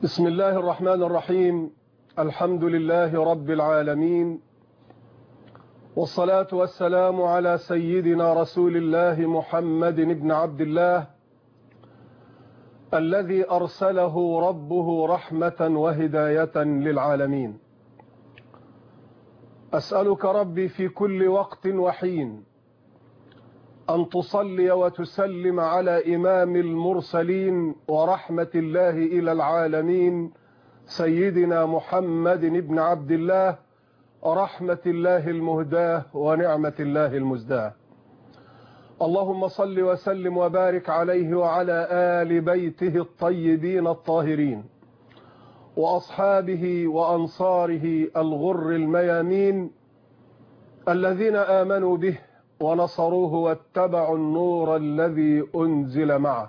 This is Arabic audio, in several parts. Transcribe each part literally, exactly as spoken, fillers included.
بسم الله الرحمن الرحيم. الحمد لله رب العالمين، والصلاة والسلام على سيدنا رسول الله محمد بن عبد الله الذي أرسله ربه رحمة وهداية للعالمين. أسألك ربي في كل وقت وحين أن تصلي وتسلم على إمام المرسلين ورحمة الله إلى العالمين سيدنا محمد بن عبد الله، رحمة الله المهداة ونعمة الله المزداة. اللهم صل وسلم وبارك عليه وعلى آل بيته الطيبين الطاهرين وأصحابه وأنصاره الغر الميامين الذين آمنوا به ونصروه واتبعوا النور الذي أنزل معه.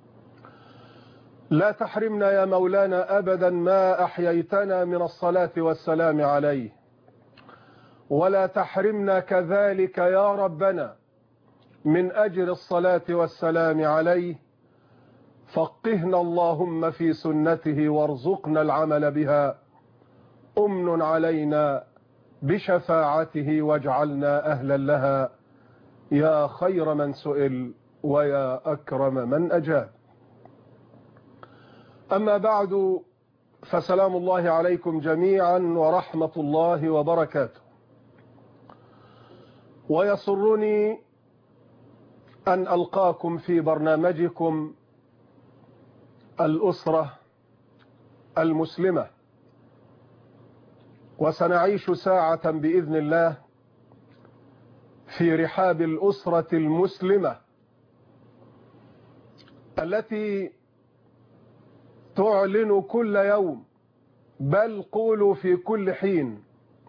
لا تحرمنا يا مولانا أبدا ما أحييتنا من الصلاة والسلام عليه، ولا تحرمنا كذلك يا ربنا من أجر الصلاة والسلام عليه. فقهنا اللهم في سنته وارزقنا العمل بها. أمن علينا بشفاعته واجعلنا أهلا لها يا خير من سئل ويا أكرم من أجاب. أما بعد، فسلام الله عليكم جميعا ورحمة الله وبركاته. ويسرني أن ألقاكم في برنامجكم الأسرة المسلمة، وسنعيش ساعة بإذن الله في رحاب الأسرة المسلمة التي تعلن كل يوم، بل قولوا في كل حين،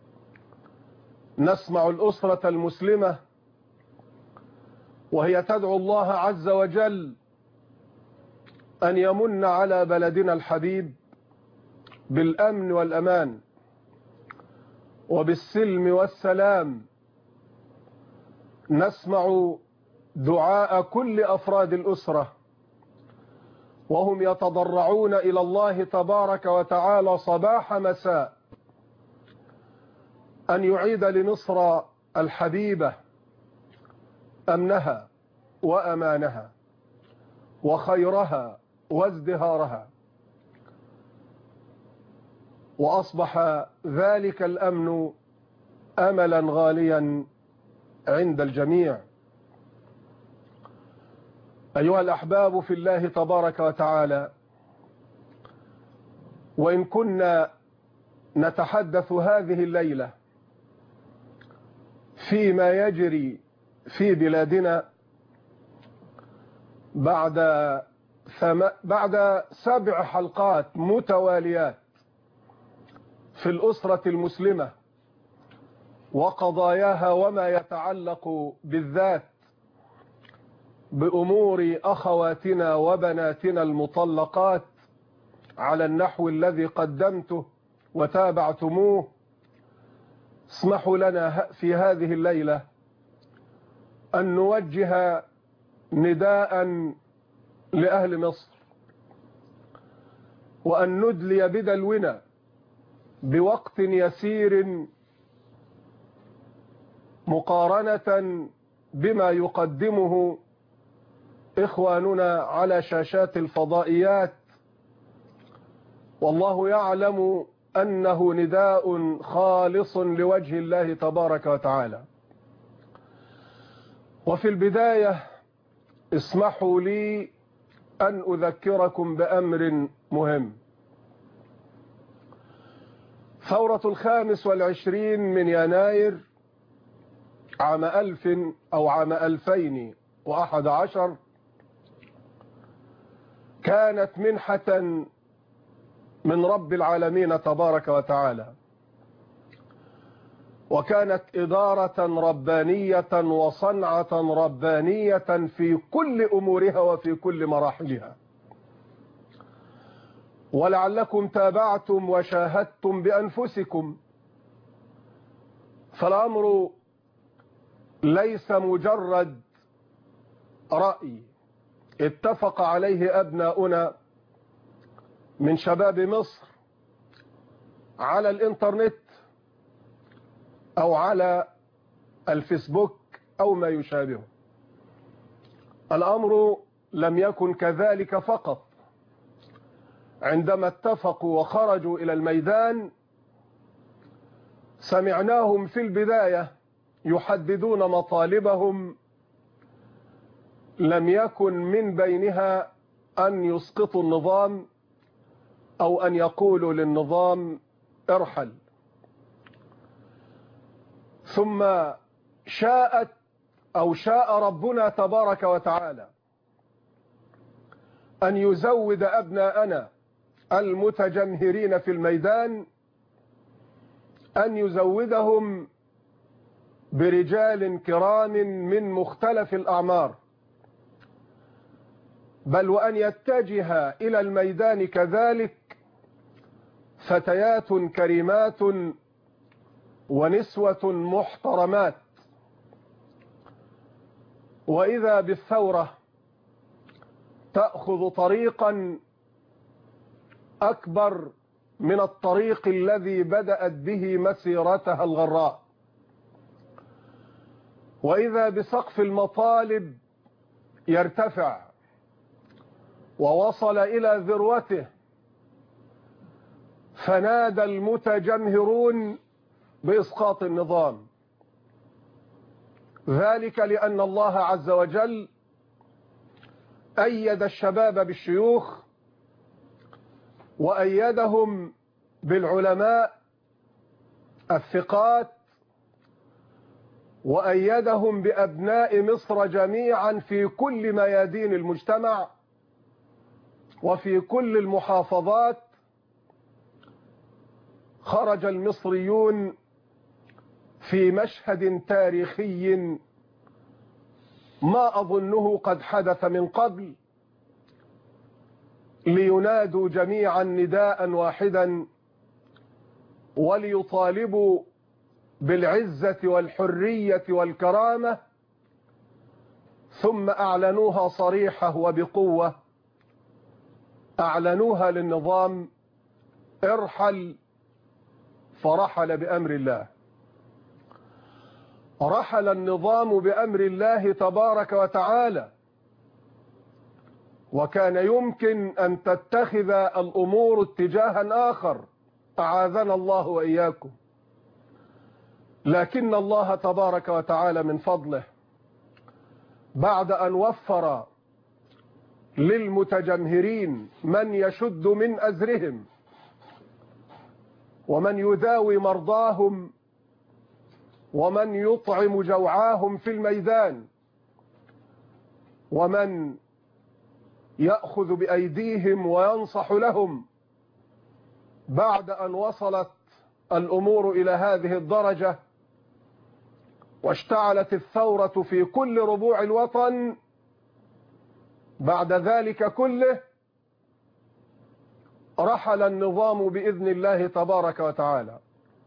نسمع الأسرة المسلمة وهي تدعو الله عز وجل أن يمن على بلدنا الحبيب بالأمن والأمان وبالسلم والسلام. نسمع دعاء كل أفراد الأسرة وهم يتضرعون إلى الله تبارك وتعالى صباح مساء أن يعيد لمصر الحبيبة أمنها وأمانها وخيرها وازدهارها. وأصبح ذلك الأمن أملا غاليا عند الجميع. أيها الأحباب في الله تبارك وتعالى، وإن كنا نتحدث هذه الليلة فيما يجري في بلادنا بعد ثم... بعد سبع حلقات متواليات في الأسرة المسلمة وقضاياها وما يتعلق بالذات بأمور أخواتنا وبناتنا المطلقات على النحو الذي قدمته وتابعتموه. اسمحوا لنا في هذه الليلة أن نوجه نداء لأهل مصر، وأن ندلي بدلونا بوقت يسير مقارنة بما يقدمه إخواننا على شاشات الفضائيات، والله يعلم أنه نداء خالص لوجه الله تبارك وتعالى. وفي البداية اسمحوا لي أن أذكركم بأمر مهم. ثورة الخامس والعشرين من يناير عام ألف أو عام ألفين وأحد عشر كانت منحة من رب العالمين تبارك وتعالى، وكانت إدارة ربانية وصنعة ربانية في كل أمورها وفي كل مراحلها. ولعلكم تابعتم وشاهدتم بأنفسكم، فالأمر ليس مجرد رأي اتفق عليه أبناؤنا من شباب مصر على الإنترنت أو على الفيسبوك أو ما يشابهه. الأمر لم يكن كذلك فقط. عندما اتفقوا وخرجوا إلى الميدان سمعناهم في البداية يحددون مطالبهم، لم يكن من بينها أن يسقطوا النظام أو أن يقولوا للنظام ارحل. ثم شاءت أو شاء ربنا تبارك وتعالى أن يزود أبناءنا المتجمهرين في الميدان، أن يزودهم برجال كرام من مختلف الأعمار، بل وأن يتجه إلى الميدان كذلك فتيات كريمات ونسوة محترمات. وإذا بالثورة تأخذ طريقا أكبر من الطريق الذي بدأت به مسيرتها الغراء، وإذا بسقف المطالب يرتفع ووصل إلى ذروته، فنادى المتجمهرون بإسقاط النظام. ذلك لأن الله عز وجل أيد الشباب بالشيوخ وأيدهم بالعلماء الثقات وأيدهم بأبناء مصر جميعا في كل ميادين المجتمع وفي كل المحافظات. خرج المصريون في مشهد تاريخي ما أظنه قد حدث من قبل، لينادوا جميعا نداء واحدا وليطالبوا بالعزة والحرية والكرامة، ثم أعلنوها صريحة وبقوة، أعلنوها للنظام ارحل، فرحل بأمر الله. رحل النظام بأمر الله تبارك وتعالى، وكان يمكن أن تتخذ الأمور اتجاها آخر، أعاذنا الله وإياكم، لكن الله تبارك وتعالى من فضله بعد أن وفر للمتجمهرين من يشد من أزرهم ومن يداوي مرضاهم ومن يطعم جوعاهم في الميدان ومن يأخذ بأيديهم وينصح لهم، بعد أن وصلت الأمور إلى هذه الدرجة واشتعلت الثورة في كل ربوع الوطن، بعد ذلك كله رحل النظام بإذن الله تبارك وتعالى،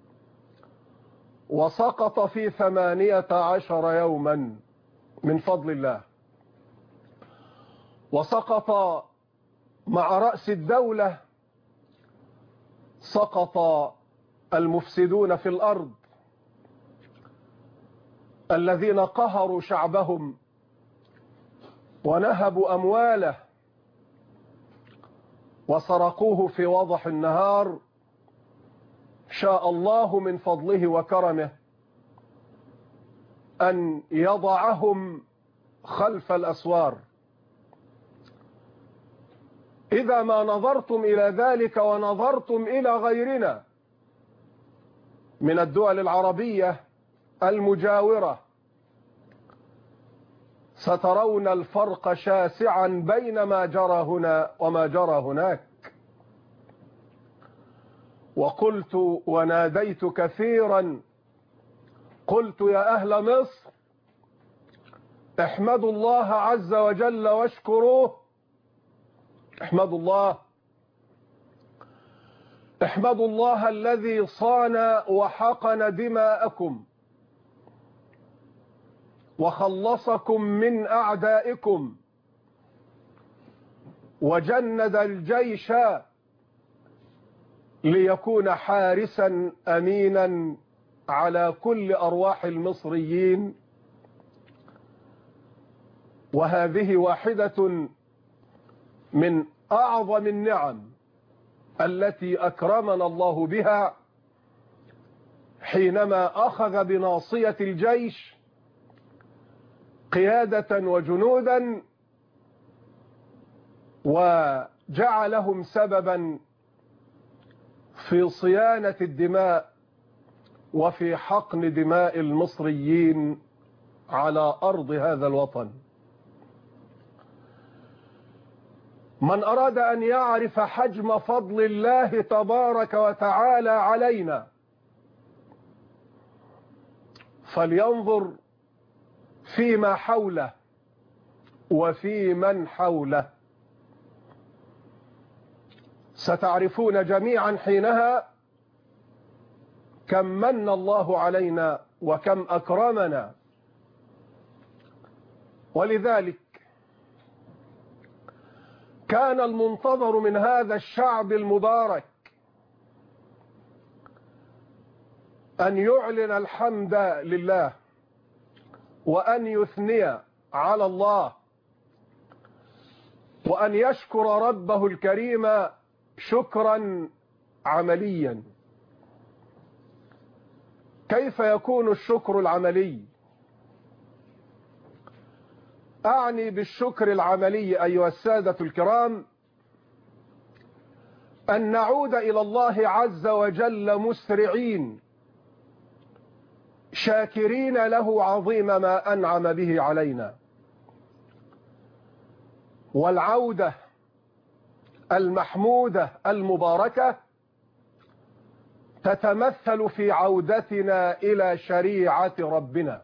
وسقط في ثمانية عشر يوما من فضل الله. وسقط مع رأس الدولة، سقط المفسدون في الأرض الذين قهروا شعبهم ونهبوا أمواله وسرقوه في وضح النهار. شاء الله من فضله وكرمه أن يضعهم خلف الأسوار. إذا ما نظرتم إلى ذلك ونظرتم إلى غيرنا من الدول العربية المجاورة، سترون الفرق شاسعا بين ما جرى هنا وما جرى هناك. وقلت وناديت كثيرا، قلت يا أهل مصر احمدوا الله عز وجل واشكروه. احمدوا الله، احمدوا الله الذي صان وحقن دماءكم وخلصكم من أعدائكم وجند الجيش ليكون حارسا أمينا على كل أرواح المصريين، وهذه واحدة من أعظم النعم التي أكرمنا الله بها حينما أخذ بناصية الجيش قيادة وجنودا وجعلهم سببا في صيانة الدماء وفي حقن دماء المصريين على أرض هذا الوطن. من أراد أن يعرف حجم فضل الله تبارك وتعالى علينا فلينظر فيما حوله وفي من حوله. ستعرفون جميعا حينها كم من الله علينا وكم أكرمنا. ولذلك كان المنتظر من هذا الشعب المبارك أن يعلن الحمد لله وأن يثني على الله وأن يشكر ربه الكريم شكرا عمليا. كيف يكون الشكر العملي؟ أعني بالشكر العملي أيها السادة الكرام أن نعود إلى الله عز وجل مسرعين شاكرين له عظيم ما أنعم به علينا. والعودة المحمودة المباركة تتمثل في عودتنا إلى شريعة ربنا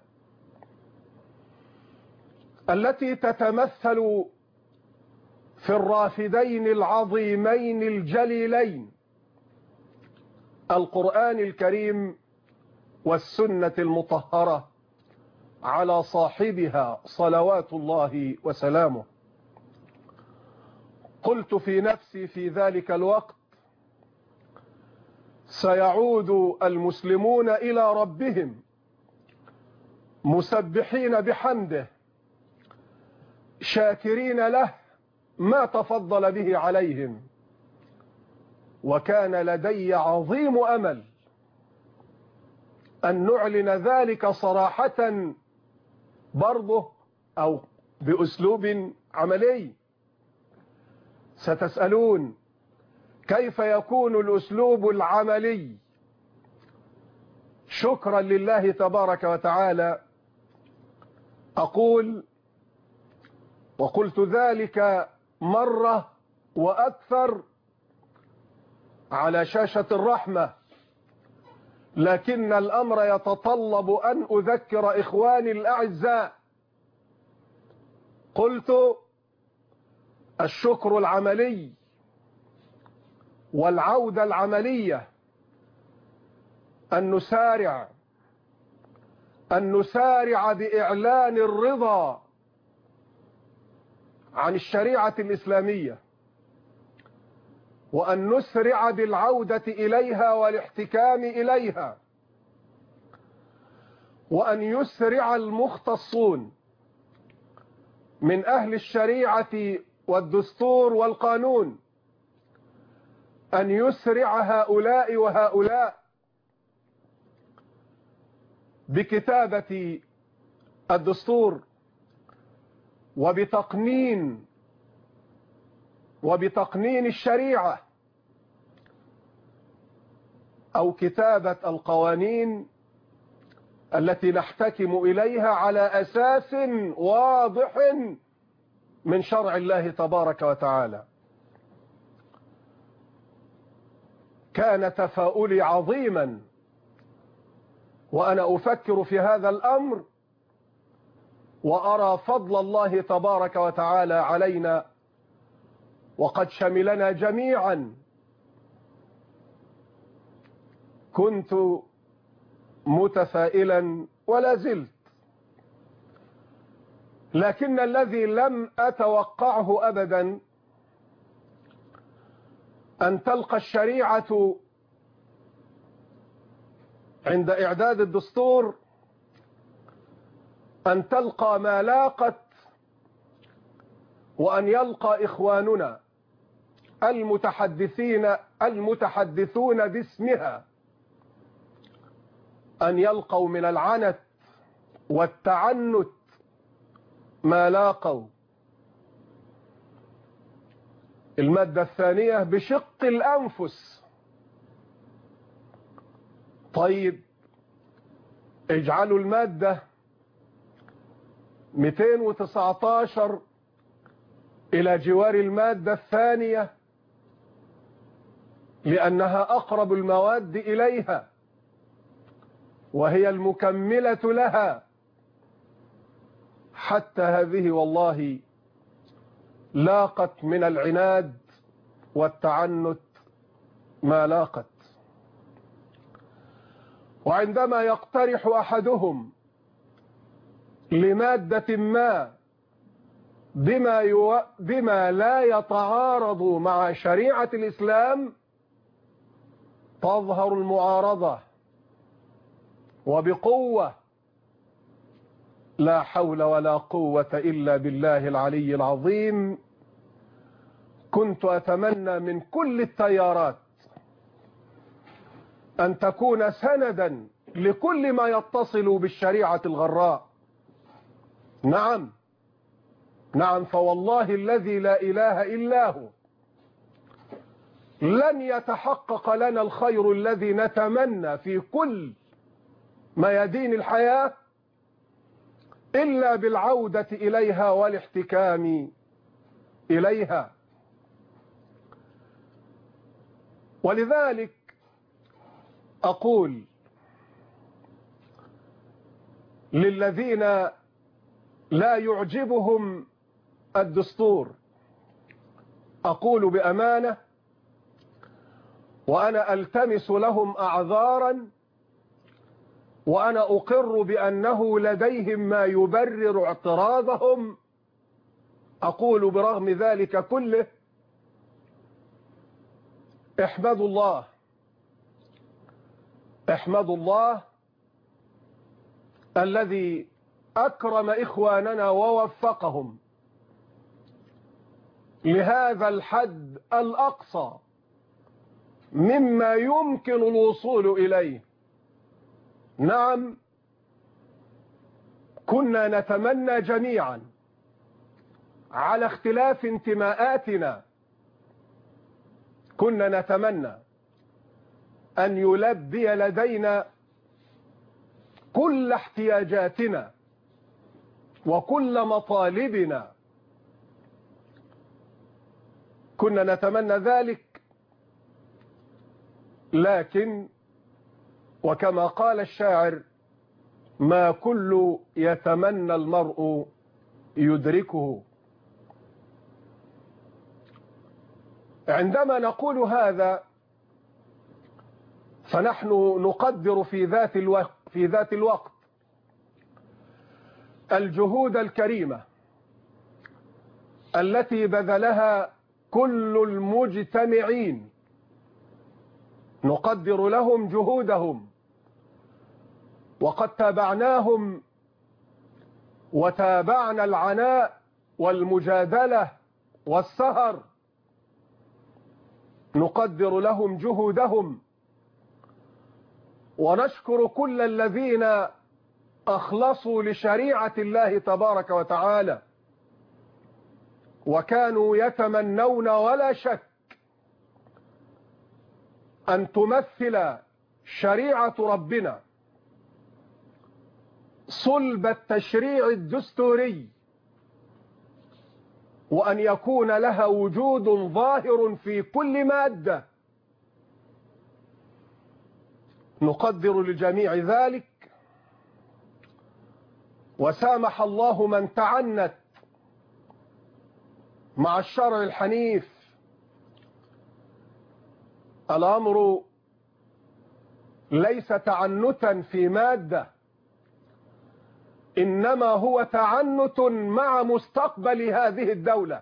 التي تتمثل في الرافدين العظيمين الجليلين القرآن الكريم والسنة المطهرة على صاحبها صلوات الله وسلامه. قلت في نفسي في ذلك الوقت سيعود المسلمون إلى ربهم مسبحين بحمده شاكرين له ما تفضل به عليهم. وكان لدي عظيم أمل أن نعلن ذلك صراحة برضه أو بأسلوب عملي. ستسألون كيف يكون الأسلوب العملي شكرا لله تبارك وتعالى؟ أقول وقلت ذلك مرة وأكثر على شاشة الرحمة، لكن الأمر يتطلب أن أذكر إخواني الأعزاء. قلت الشكر العملي والعودة العملية أن نسارع أن نسارع بإعلان الرضا عن الشريعة الإسلامية، وأن نسرع بالعودة إليها والاحتكام إليها، وأن يسرع المختصون من أهل الشريعة والدستور والقانون أن يسرع هؤلاء وهؤلاء بكتابة الدستور وبتقنين وبتقنين الشريعة أو كتابة القوانين التي نحتكم إليها على أساس واضح من شرع الله تبارك وتعالى. كان تفاؤلي عظيما وأنا أفكر في هذا الأمر وأرى فضل الله تبارك وتعالى علينا وقد شملنا جميعا. كنت متفائلا ولا زلت، لكن الذي لم أتوقعه أبدا أن تلقى الشريعة عند إعداد الدستور أن تلقى ما لاقت وأن يلقى إخواننا المتحدثين المتحدثون باسمها أن يلقوا من العنت والتعنت ما لاقوا. المادة الثانية بشق الأنفس. طيب اجعلوا المادة مئتين وتسعة عشر إلى جوار المادة الثانية لأنها أقرب المواد إليها وهي المكملة لها. حتى هذه والله لاقت من العناد والتعنت ما لاقت. وعندما يقترح أحدهم لمادة ما بما, يو... بما لا يتعارض مع شريعة الإسلام تظهر المعارضة وبقوة. لا حول ولا قوة إلا بالله العلي العظيم. كنت أتمنى من كل التيارات أن تكون سندا لكل ما يتصل بالشريعة الغراء. نعم نعم فوالله الذي لا إله إلا هو لن يتحقق لنا الخير الذي نتمنى في كل ميادين الحياة إلا بالعودة إليها والاحتكام إليها. ولذلك أقول للذين لا يعجبهم الدستور، أقول بأمانة وأنا ألتمس لهم أعذارا وأنا أقر بأنه لديهم ما يبرر اعتراضهم، أقول برغم ذلك كله احمدوا الله احمدوا الله الذي أكرم إخواننا ووفقهم لهذا الحد الأقصى مما يمكن الوصول إليه. نعم كنا نتمنى جميعا على اختلاف انتماءاتنا، كنا نتمنى أن يلبي لدينا كل احتياجاتنا وكل مطالبنا، كنا نتمنى ذلك. لكن وكما قال الشاعر ما كل يتمنى المرء يدركه. عندما نقول هذا فنحن نقدر في ذات الوقت في ذات الوقت الجهود الكريمة التي بذلها كل المجتمعين، نقدر لهم جهودهم وقد تابعناهم وتابعنا العناء والمجادلة والسهر، نقدر لهم جهودهم ونشكر كل الذين أخلصوا لشريعة الله تبارك وتعالى وكانوا يتمنون ولا شك أن تمثل شريعة ربنا صلب التشريع الدستوري وأن يكون لها وجود ظاهر في كل مادة. نقدر لجميع ذلك وسامح الله من تعنت مع الشرع الحنيف. الأمر ليس تعنتا في مادة، إنما هو تعنت مع مستقبل هذه الدولة.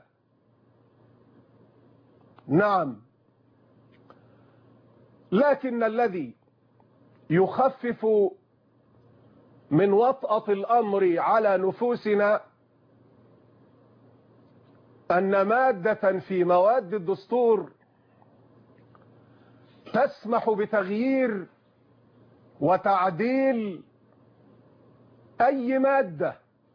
نعم، لكن الذي يخفف من وطأة الأمر على نفوسنا أن مادة في مواد الدستور تسمح بتغيير وتعديل أي مادة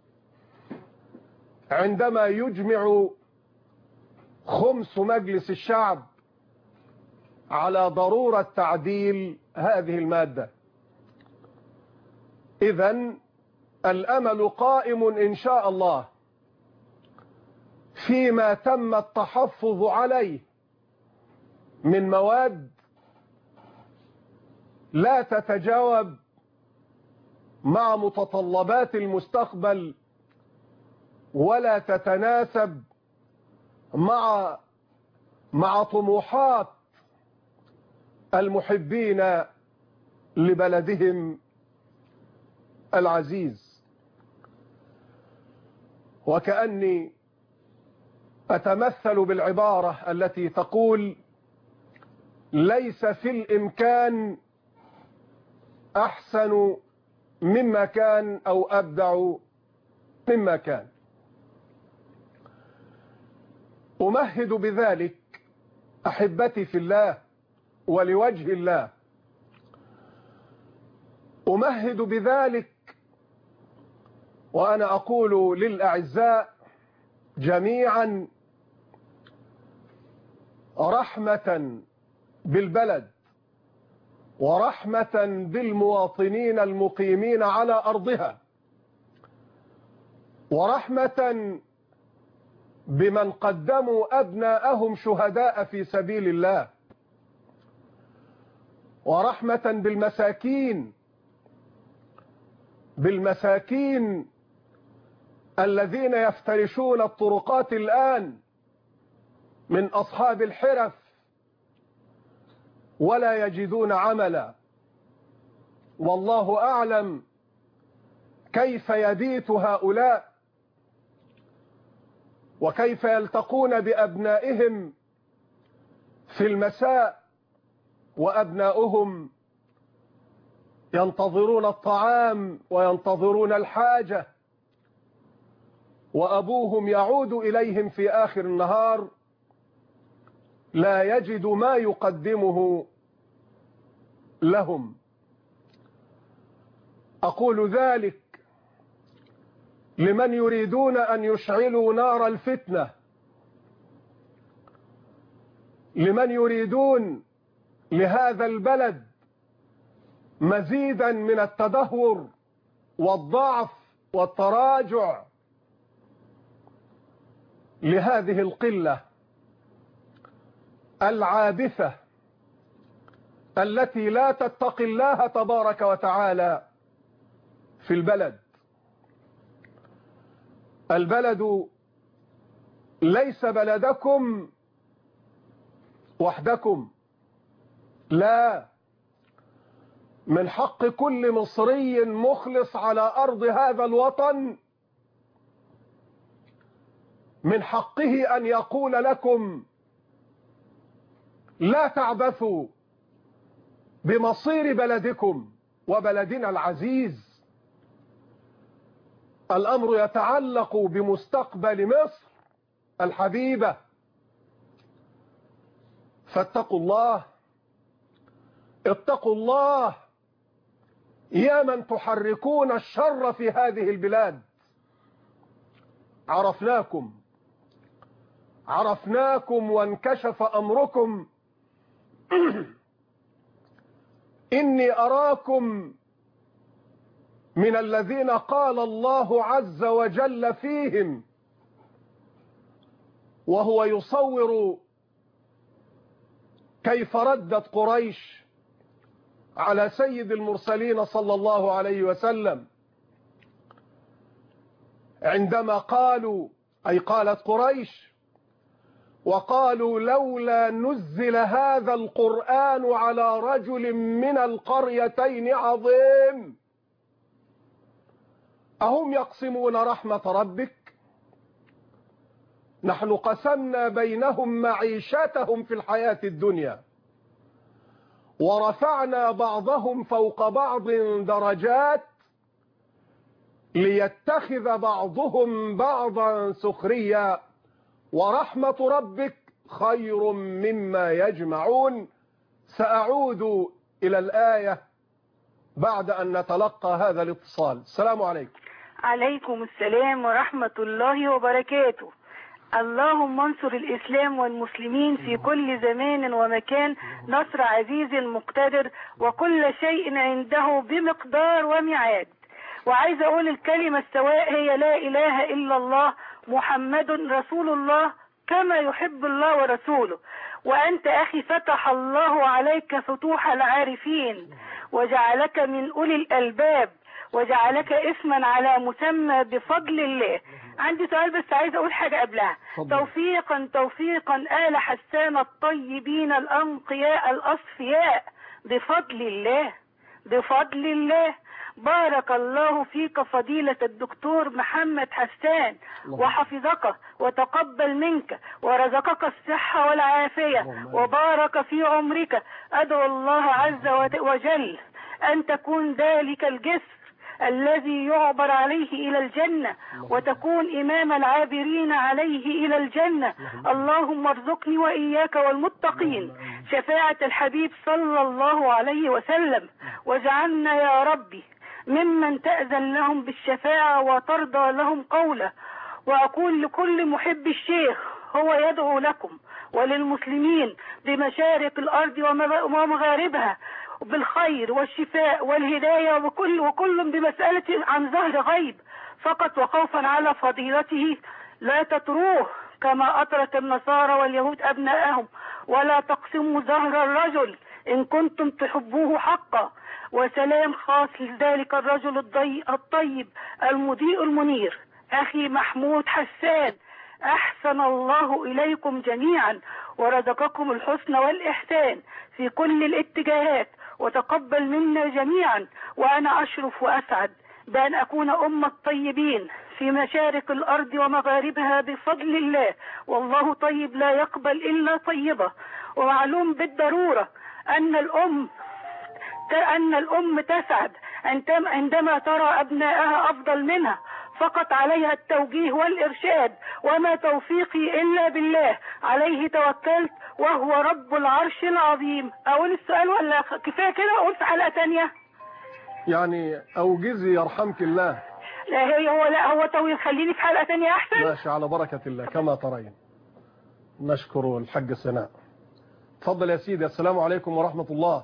عندما يجمع خمس مجلس الشعب على ضرورة تعديل هذه المادة. إذن الأمل قائم إن شاء الله فيما تم التحفظ عليه من مواد لا تتجاوب مع متطلبات المستقبل ولا تتناسب مع مع طموحات المحبين لبلدهم العزيز. وكأني أتمثل بالعبارة التي تقول: ليس في الإمكان أحسن مما كان أو أبدع مما كان. أمهد بذلك أحبتي في الله ولوجه الله، أمهد بذلك وأنا أقول للأعزاء جميعا رحمة بالبلد ورحمة بالمواطنين المقيمين على أرضها ورحمة بمن قدموا أبناءهم شهداء في سبيل الله ورحمة بالمساكين بالمساكين الذين يفترشون الطرقات الآن من أصحاب الحرف ولا يجدون عملا، والله أعلم كيف يبيت هؤلاء وكيف يلتقون بأبنائهم في المساء وأبناؤهم ينتظرون الطعام وينتظرون الحاجة، وأبوهم يعود إليهم في آخر النهار لا يجد ما يقدمه لهم. أقول ذلك لمن يريدون أن يشعلوا نار الفتنة، لمن يريدون لهذا البلد مزيدا من التدهور والضعف والتراجع، لهذه القلة العابثة التي لا تتقي الله تبارك وتعالى في البلد. البلد ليس بلدكم وحدكم، لا، من حق كل مصري مخلص على أرض هذا الوطن، من حقه أن يقول لكم لا تعبثوا بمصير بلدكم وبلدنا العزيز. الأمر يتعلق بمستقبل مصر الحبيبة، فاتقوا الله، اتقوا الله يا من تحركون الشر في هذه البلاد. عرفناكم عرفناكم وانكشف أمركم. إني أراكم من الذين قال الله عز وجل فيهم وهو يصور كيف ردت قريش على سيد المرسلين صلى الله عليه وسلم عندما قالوا، أي قالت قريش، وقالوا لولا نزل هذا القرآن على رجل من القريتين عظيم. أهم يقسمون رحمة ربك؟ نحن قسمنا بينهم معيشتهم في الحياة الدنيا ورفعنا بعضهم فوق بعض درجات ليتخذ بعضهم بعضا سخريا ورحمة ربك خير مما يجمعون. سأعود إلى الآية بعد أن نتلقى هذا الاتصال. السلام عليكم. عليكم السلام ورحمة الله وبركاته. اللهم انصر الإسلام والمسلمين في كل زمان ومكان نصر عزيز مقتدر، وكل شيء عنده بمقدار وميعاد. وعايز أقول الكلمة السواء هي لا إله إلا الله محمد رسول الله كما يحب الله ورسوله. وأنت أخي فتح الله عليك فتوح العارفين وجعلك من أولي الألباب وجعلك اسما على مسمى بفضل الله. عندي سؤال بس عايز أقول حاجة قبلها. توفيقا توفيقا آل حسان الطيبين الأنقياء الأصفياء بفضل الله بفضل الله. بارك الله فيك فضيلة الدكتور محمد حسان وحفظك وتقبل منك ورزقك الصحة والعافية وبارك في عمرك. أدعو الله عز وجل أن تكون ذلك الجسر الذي يعبر عليه إلى الجنة وتكون إمام العابرين عليه إلى الجنة. اللهم ارزقني وإياك والمتقين شفاعة الحبيب صلى الله عليه وسلم، واجعلنا يا ربي ممن تأذن لهم بالشفاعة وترضى لهم قوله. وأقول لكل محب الشيخ هو يدعو لكم وللمسلمين بمشارق الأرض ومغاربها بالخير والشفاء والهداية، وكل وكل بمسألة عن ظهر غيب فقط وخوفا على فضيلته. لا تتروه كما أطرت النصارى واليهود أبناءهم، ولا تقسموا ظهر الرجل إن كنتم تحبوه حقا. وسلام خاص لذلك الرجل الطيب المضيء المنير أخي محمود حسان. أحسن الله إليكم جميعا ورزقكم الحسن والإحسان في كل الاتجاهات، وتقبل منا جميعا. وأنا أشرف وأسعد بأن أكون أم الطيبين في مشارق الأرض ومغاربها بفضل الله. والله طيب لا يقبل إلا طيبة. ومعلوم بالضرورة أن الأم أن الأم تسعد عندما ترى أبنائها أفضل منها، فقط عليها التوجيه والإرشاد. وما توفيقي إلا بالله، عليه توكلت وهو رب العرش العظيم. أقول السؤال ولا كفاية كده أقول في حلقة تانية؟ يعني أوجزي يرحمك الله. لا هي هو لا هو طويل، خليني في حلقة تانية أحسن. ماشي على بركة الله كما ترين. نشكر الحاج سناء. تفضل يا سيدي. السلام عليكم ورحمة الله.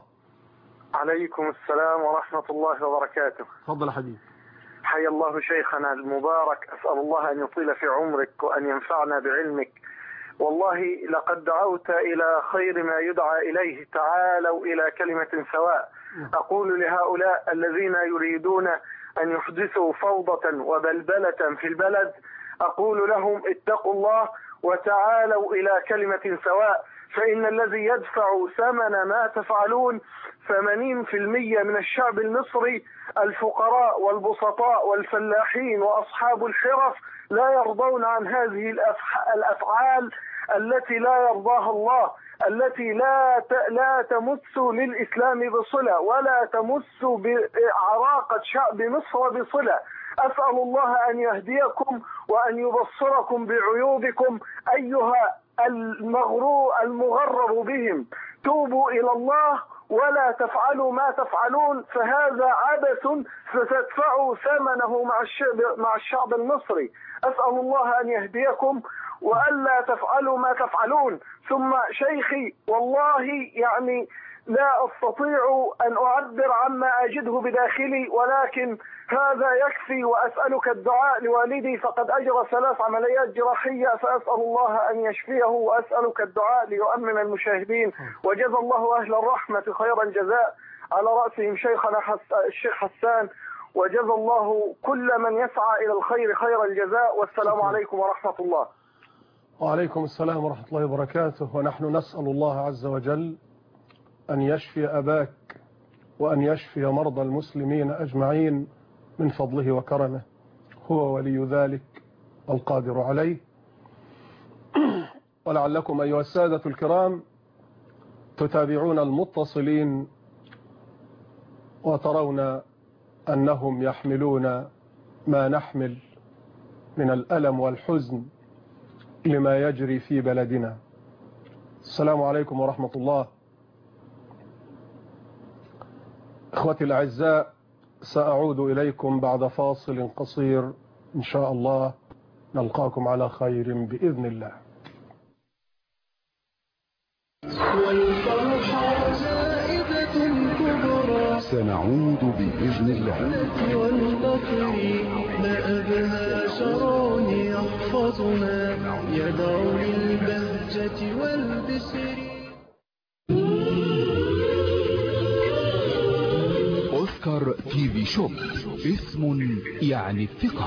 عليكم السلام ورحمة الله وبركاته. تفضل يا حبيبي. حيا الله شيخنا المبارك، أسأل الله أن يطيل في عمرك وأن ينفعنا بعلمك. والله لقد دعوت إلى خير ما يدعى إليه، تعالوا إلى كلمة سواء. أقول لهؤلاء الذين يريدون أن يحدثوا فوضى وبلبلة في البلد، أقول لهم اتقوا الله وتعالوا إلى كلمة سواء. فإن الذي يدفع ثمن ما تفعلون ثمانين بالمئة من الشعب المصري، الفقراء والبسطاء والفلاحين وأصحاب الحرف، لا يرضون عن هذه الأفعال التي لا يرضاها الله، التي لا لا تمس للإسلام بصلة ولا تمس بعراقة شعب مصر بصلة. أسأل الله أن يهديكم وأن يبصركم بعيوبكم أيها المغرور المغرر بهم. توبوا إلى الله ولا تفعلوا ما تفعلون، فهذا عبث ستدفعوا ثمنه مع الشعب مع الشعب المصري. أسأل الله أن يهديكم وألا تفعلوا ما تفعلون. ثم شيخي والله يعني لا أستطيع أن أعبر عما أجده بداخلي، ولكن هذا يكفي. وأسألك الدعاء لوالدي فقد أجرى ثلاث عمليات جراحية، فأسأل الله أن يشفيه، وأسألك الدعاء ليؤمن المشاهدين. وجزا الله أهل الرحمة خير الجزاء، على رأسهم شيخنا حس... الشيخ حسان، وجزا الله كل من يسعى إلى الخير خير الجزاء. والسلام عليكم ورحمة الله. وعليكم السلام ورحمة الله وبركاته. ونحن نسأل الله عز وجل أن يشفي أباك وأن يشفي مرضى المسلمين أجمعين من فضله وكرمه، هو ولي ذلك القادر عليه. ولعلكم أيها السادة الكرام تتابعون المتصلين وترون أنهم يحملون ما نحمل من الألم والحزن لما يجري في بلدنا. السلام عليكم ورحمة الله. إخوتي الأعزاء، سأعود إليكم بعد فاصل قصير إن شاء الله. نلقاكم على خير بإذن الله. والفرحة زائدة كبرى سنعود بإذن الله. والبطر ما أبهى شرون يحفظنا يدعو للبهجة والبسر. أوسكار تي في شوب، اسم يعني الثقة.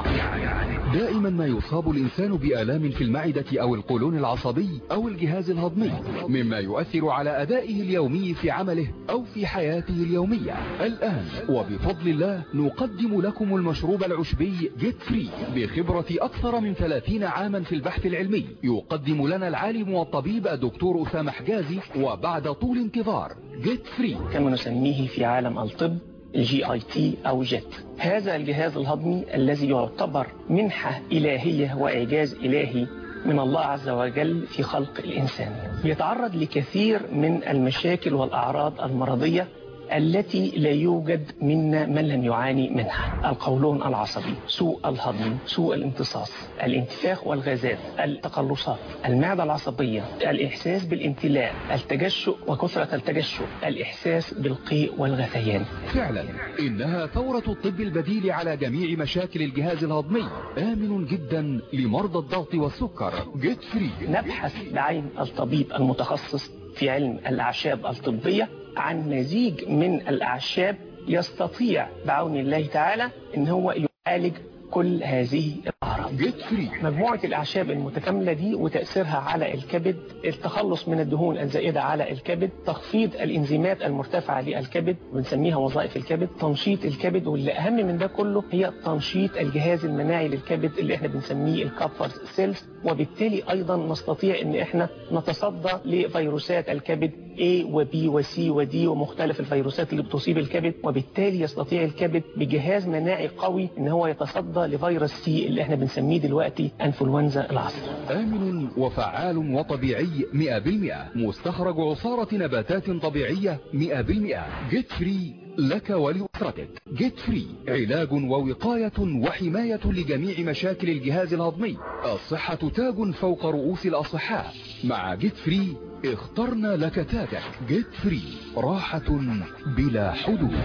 دائما ما يصاب الإنسان بآلام في المعدة أو القولون العصبي أو الجهاز الهضمي، مما يؤثر على أدائه اليومي في عمله أو في حياته اليومية. الآن وبفضل الله نقدم لكم المشروب العشبي جيت فري بخبرة أكثر من ثلاثين عاما في البحث العلمي. يقدم لنا العالم والطبيب الدكتور أسامة حجازي، وبعد طول انتظار جيت فري كما نسميه في عالم الطب الجي اي تي او جيت. هذا الجهاز الهضمي الذي يعتبر منحة إلهية وإعجاز إلهي من الله عز وجل في خلق الإنسان، يتعرض لكثير من المشاكل والأعراض المرضية التي لا يوجد منا من لم يعاني منها: القولون العصبي، سوء الهضم، سوء الامتصاص، الانتفاخ والغازات، التقلصات، المعدة العصبية، الإحساس بالامتلاء، التجشؤ وكثرة التجشؤ، الإحساس بالقيء والغثيان. فعلا إنها ثورة الطب البديل على جميع مشاكل الجهاز الهضمي، آمن جدا لمرضى الضغط والسكر. جيت فري. نبحث بعين الطبيب المتخصص في علم الأعشاب الطبية عن مزيج من الأعشاب يستطيع بعون الله تعالى ان هو يعالج كل هذه الأعراض. جيت فري. مجموعة الأعشاب المتكاملة دي وتأثيرها على الكبد، التخلص من الدهون الزائدة على الكبد، تخفيض الإنزيمات المرتفعة للكبد بنسميها وظائف الكبد، تنشيط الكبد، واللي أهم من ده كله هي تنشيط الجهاز المناعي للكبد اللي احنا بنسميه الكابفر سيلز، وبالتالي أيضا نستطيع ان احنا نتصدى لفيروسات الكبد A و B و C و D ومختلف الفيروسات اللي بتصيب الكبد، وبالتالي يستطيع الكبد بجهاز مناعي قوي ان هو يتصدى لفيروس سي اللي احنا بنسميه دلوقتي انفلونزا العصر. آمن وفعال وطبيعي مئة بالمئة، مستخرج عصارة نباتات طبيعية مئة بالمئة. جيت فري لك ولأسرتك. جيت فري علاج ووقاية وحماية لجميع مشاكل الجهاز الهضمي. الصحة تاج فوق رؤوس الأصحاء. مع جيت فري اخترنا لك تاجك. جيت فري راحة بلا حدود.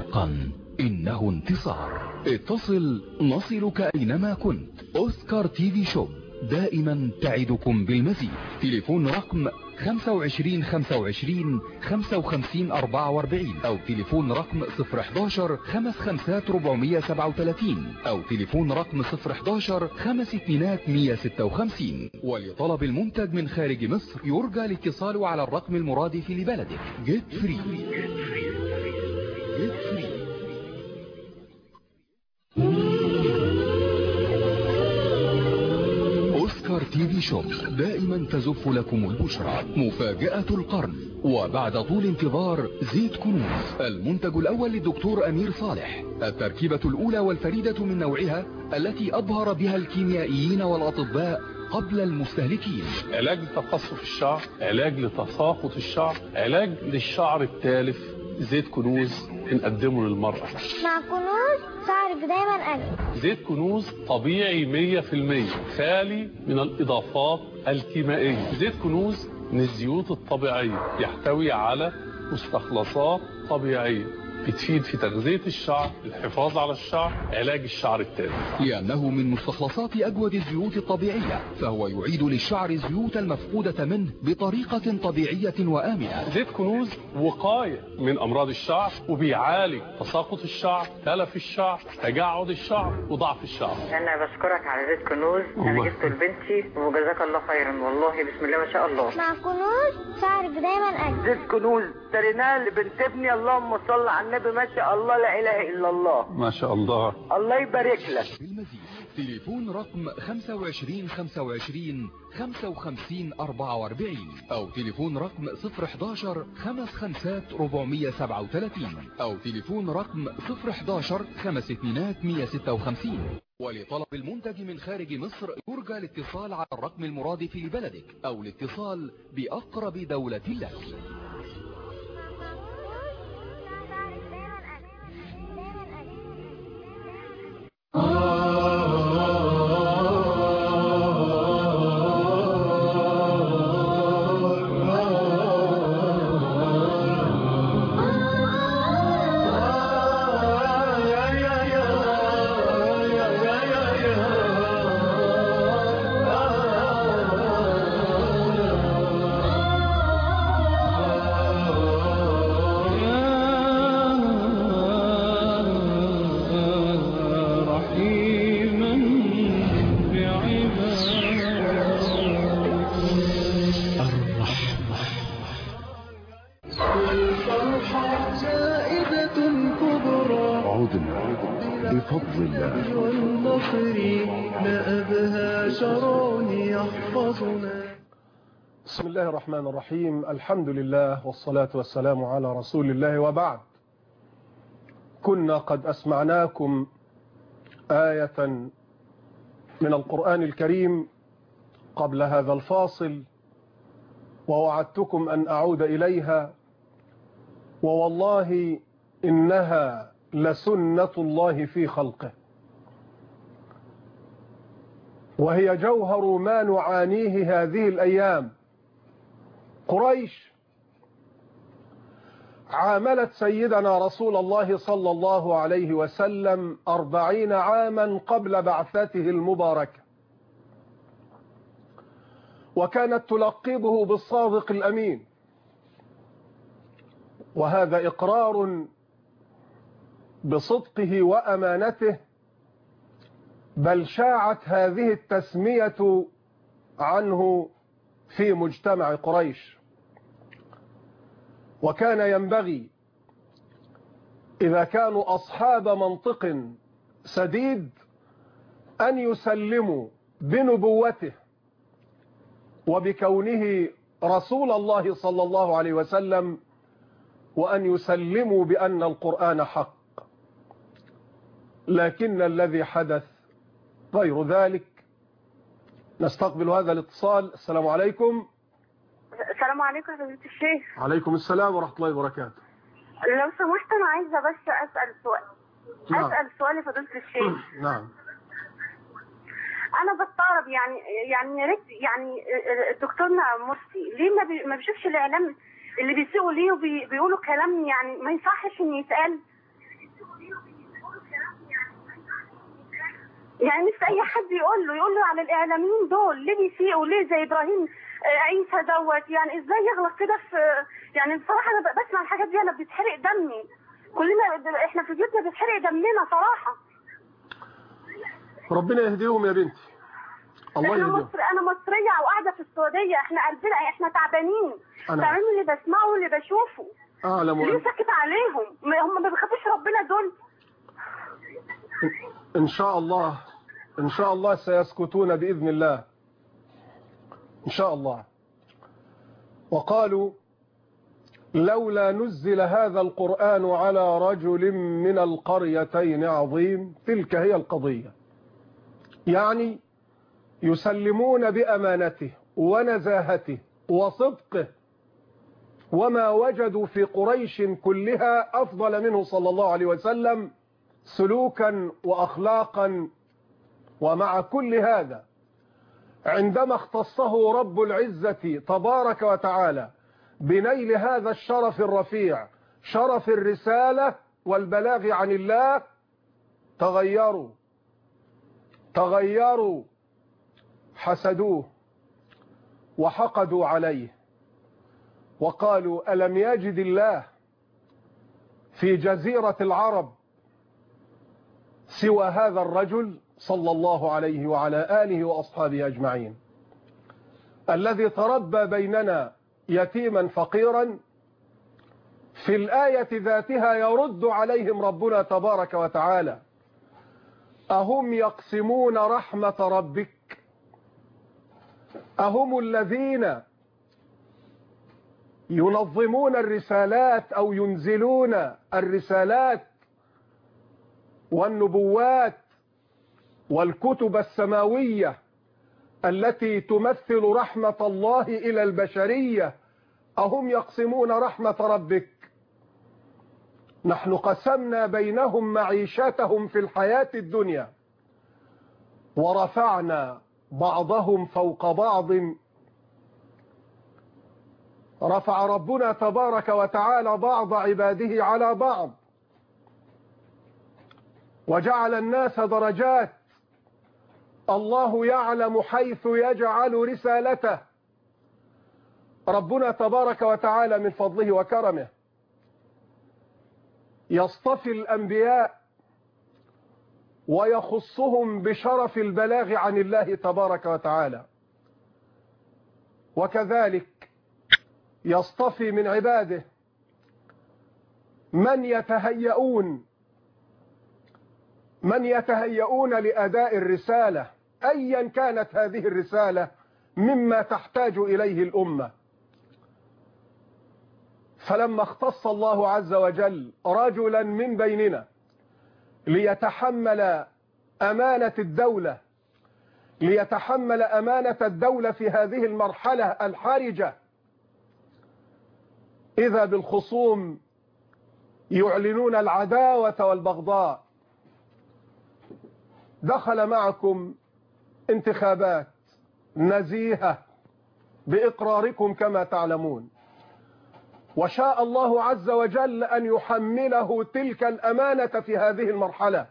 قن إنه انتصار. اتصل نصلك أينما كنت. أوسكار تي في شوب دائما تعدكم بالمزيد. تليفون رقم خمسة وعشرين خمسة وعشرين خمسة وخمسين أربعة وأربعين أو تليفون رقم صفر حداشر خمس خمسات ربعمية سبعة وثلاثين أو تليفون رقم صفر حداشر خمس اتنينات مية ستة وخمسين. ولطلب المنتج من خارج مصر يرجى الاتصال على الرقم المرادف لبلدك. جيت فري. جيت فري. أوسكار تي في شوب دائما تزف لكم البشرى. مفاجأة القرن وبعد طول انتظار زيت كنوز، المنتج الأول للدكتور أمير صالح، التركيبة الأولى والفريدة من نوعها التي أبهر بها الكيميائيين والأطباء قبل المستهلكين. علاج لتقصف الشعر، علاج لتساقط الشعر، علاج للشعر التالف. زيت كنوز بنقدمه للمرأة. مع كنوز شعرك دايما أجمل. زيت كنوز طبيعي مية في المية، خالي من الإضافات الكيميائية. زيت كنوز من الزيوت الطبيعية، يحتوي على مستخلصات طبيعية بتفيد في تغذية الشعر، الحفاظ على الشعر، علاج الشعر التالف. لأنه من مستخلصات أجود الزيوت الطبيعية، فهو يعيد للشعر الزيوت المفقودة منه بطريقة طبيعية وآمنة. زيت كنوز وقاية من أمراض الشعر، وبيعالج تساقط الشعر، تلف الشعر، تجعد الشعر، وضعف الشعر. أنا بشكرك على زيت كنوز، أنا جبته لبنتي وجزاك الله خيرا، والله بسم الله ما شاء الله. مع كنوز شعرك دايما أجمل. زيت كنوز اشتريناه لبنت ابني، اللهم صل على النبي، ما شاء الله لا اله الا الله. ما شاء الله. الله يبارك لك. بالمزيد تليفون رقم خمسة وعشرين خمسة وعشرين خمسة وخمسين أربعة وأربعين أو تليفون رقم صفر حداشر خمس خمسات ربعمية سبعة وثلاثين أو تليفون رقم صفر حداشر خمس اتنينات مية ستة وخمسين. ولطلب المنتج من خارج مصر يرجى الاتصال على الرقم المرادف لبلدك أو الاتصال بأقرب دولة لك. بفضل الله والنصر نأبها شرون يحفظنا. بسم الله الرحمن الرحيم. الحمد لله والصلاة والسلام على رسول الله، وبعد. كنا قد أسمعناكم آية من القرآن الكريم قبل هذا الفاصل، ووعدتكم أن أعود إليها، ووالله إنها لسنة الله في خلقه، وهي جوهر ما نعانيه هذه الأيام. قريش عاملت سيدنا رسول الله صلى الله عليه وسلم أربعين عاما قبل بعثته المباركة، وكانت تلقبه بالصادق الأمين، وهذا إقرار بصدقه وأمانته، بل شاعت هذه التسمية عنه في مجتمع قريش. وكان ينبغي إذا كانوا أصحاب منطق سديد أن يسلموا بنبوته وبكونه رسول الله صلى الله عليه وسلم، وأن يسلموا بأن القرآن حق. لكن الذي حدث غير ذلك. نستقبل هذا الاتصال. السلام عليكم. السلام عليكم يا فضيلة الشيخ. عليكم السلام ورحمة الله وبركاته. لو سمحت أنا عايزة بس أسأل سؤال. نعم. أسأل سؤال يا فضيلة الشيخ. نعم. أنا بستغرب يعني يعني يا ريت يعني دكتورنا مرسي ليه ما, بي ما بيشوفش الإعلام اللي بيسيئوا ليه وبيقولوا كلام يعني ما يصحش إن يتقال. يعني نفس اي حد يقول له يقول له على الاعلاميين دول ليه بيسيئوا، ليه زي ابراهيم عيسى دوت، يعني ازاي يغلط كده في، يعني بصراحه انا بسمع الحاجات دي انا بتحرق دمي، كلنا احنا في بيوتنا بيتحرق دمنا صراحه. ربنا يهديهم يا بنتي. الله انا يهديهم. مصر انا مصريه وقاعده في السعوديه، احنا قلبنا احنا تعبانين، تعبانين اللي بسمعه واللي بشوفه. اعلم. ليه ساكت عليهم؟ هم ما بيخافوش ربنا دول؟ إن شاء الله إن شاء الله سيسكتون بإذن الله إن شاء الله. وقالوا لولا نزل هذا القرآن على رجل من القريتين عظيم. تلك هي القضية، يعني يسلمون بأمانته ونزاهته وصدقه، وما وجدوا في قريش كلها أفضل منه صلى الله عليه وسلم سلوكا وأخلاقا. ومع كل هذا عندما اختصه رب العزة تبارك وتعالى بنيل هذا الشرف الرفيع، شرف الرسالة والبلاغ عن الله، تغيروا تغيروا حسدوه وحقدوا عليه، وقالوا ألم يجد الله في جزيرة العرب سوى هذا الرجل صلى الله عليه وعلى آله وأصحابه أجمعين، الذي تربى بيننا يتيما فقيرا. في الآية ذاتها يرد عليهم ربنا تبارك وتعالى أهم يقسمون رحمة ربك؟ أهم الذين ينظمون الرسالات أو ينزلون الرسالات والنبوات والكتب السماوية التي تمثل رحمة الله إلى البشرية؟ أهم يقسمون رحمة ربك؟ نحن قسمنا بينهم معيشتهم في الحياة الدنيا ورفعنا بعضهم فوق بعض. رفع ربنا تبارك وتعالى بعض عباده على بعض وجعل الناس درجات. الله يعلم حيث يجعل رسالته. ربنا تبارك وتعالى من فضله وكرمه يصطفي الأنبياء ويخصهم بشرف البلاغ عن الله تبارك وتعالى، وكذلك يصطفي من عباده من يتهيئون من يتهيئون لأداء الرسالة أيا كانت هذه الرسالة مما تحتاج إليه الأمة. فلما اختص الله عز وجل رجلا من بيننا ليتحمل أمانة الدولة ليتحمل أمانة الدولة في هذه المرحلة الحرجة، إذا بالخصوم يعلنون العداوة والبغضاء. دخل معكم انتخابات نزيهة بإقراركم كما تعلمون، وشاء الله عز وجل أن يحمله تلك الأمانة في هذه المرحلة،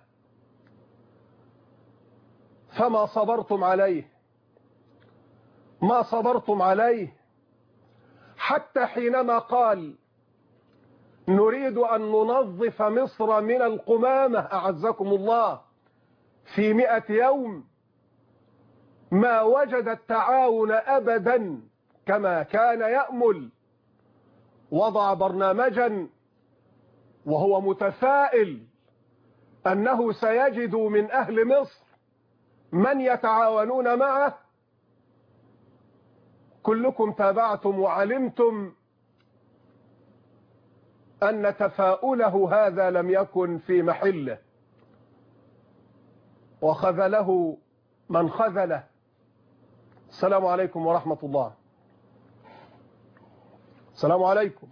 فما صبرتم عليه ما صبرتم عليه حتى حينما قال نريد أن ننظف مصر من القمامة أعزكم الله في مئة يوم، ما وجد التعاون أبدا كما كان يأمل. وضع برنامجا وهو متفائل أنه سيجد من أهل مصر من يتعاونون معه. كلكم تابعتم وعلمتم أن تفاؤله هذا لم يكن في محله، وخذله من خذله. السلام عليكم ورحمة الله. السلام عليكم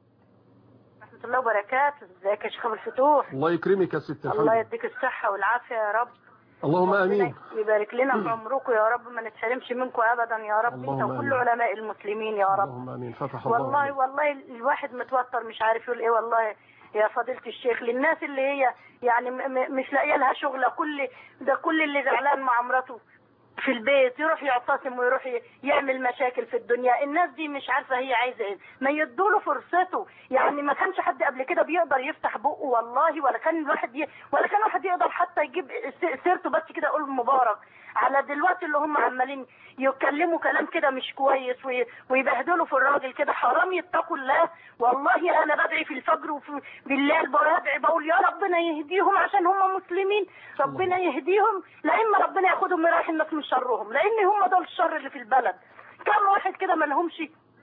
ورحمة الله وبركاته. ازيك يا شيخ ابو الفتوح؟ الله يكرمك يا ست الحمد. الله يديك الصحة والعافية يا رب. اللهم امين. يبارك لنا في عمركم يا رب، ما نتحرمش منكم ابدا يا رب، انت وكل علماء المسلمين يا رب. اللهم امين. فتح الله. والله والله الواحد متوتر مش عارف يقول ايه والله يا فضيلة الشيخ، للناس اللي هي يعني مش لاقيه لها شغله. كل ده كل اللي زعلان مع مراته في البيت يروح يعتصم ويروح يعمل مشاكل في الدنيا. الناس دي مش عارفه هي عايزه ايه، ما يدوله فرصته. يعني ما كانش حد قبل كده بيقدر يفتح بقه والله، ولا كان الواحد ي... ولا كان واحد يقدر حتى يجيب سيرته بس كده يقول مبارك. على دلوقتي اللي هم عمالين يتكلموا كلام كده مش كويس وي... ويبهدلوا في الراجل كده. حرام يتقوا الله. والله انا بدعي في الفجر وفي بالليل بدعي بقول يا ربنا يهديهم عشان هم مسلمين، ربنا يهديهم، لا اما ربنا ياخدهم ويريح الناس من شرهم، لان هم دول الشر اللي في البلد. كم واحد كده ما لهمش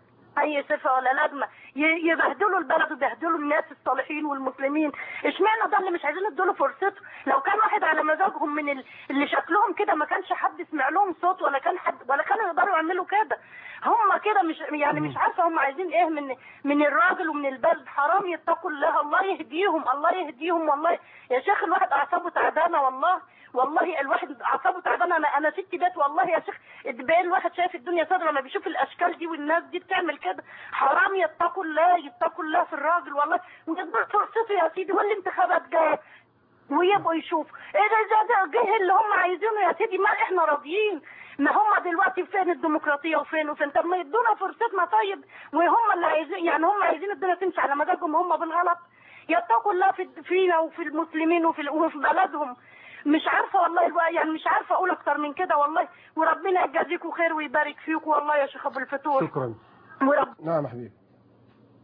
اي صفه ولا لازمه يبهدلوا البلد ويبهدلوا الناس الصالحين والمسلمين. اشمعنى ده اللي مش عايزين يدوا فرصته؟ لو كان واحد على مزاجهم من اللي شكلهم كده ما كانش حد يسمع لهم صوت، ولا كان حد ولا كانوا يقدروا يعملوا كده. هم كده مش يعني مش عارفه هم عايزين ايه من من الراجل ومن البلد. حرام يتقوا الله. الله يهديهم الله يهديهم. والله يا شيخ الواحد اعصابه تعبانه والله والله الواحد اعصابه تعبانه. انا انا ست بيت والله يا شيخ. بقى الواحد شايف الدنيا صدره لما بيشوف الاشكال دي والناس دي بتعمل كده. حرام يتقوا الله يتقوا الله في الراجل والله. ويدوا فرصته يا سيدي، والانتخابات جايه ويبقوا يشوفوا اذا ده جه اللي هم عايزينه يا سيدي. ما احنا راضيين. ما هم دلوقتي فين الديمقراطيه وفين وفين؟ طب ما يدونا فرصتنا طيب. وهم اللي عايزين يعني هم عايزين الدنيا تمشي على مزاجهم هم بالغلط. يتقوا الله في فينا وفي المسلمين وفي وفي بلدهم. مش عارفه والله يعني مش عارفه اقول اكتر من كده والله. وربنا يجازيكم خير ويبارك فيكم والله يا شيخ ابو الفتوح. شكرا. ورب... نعم حبيبي.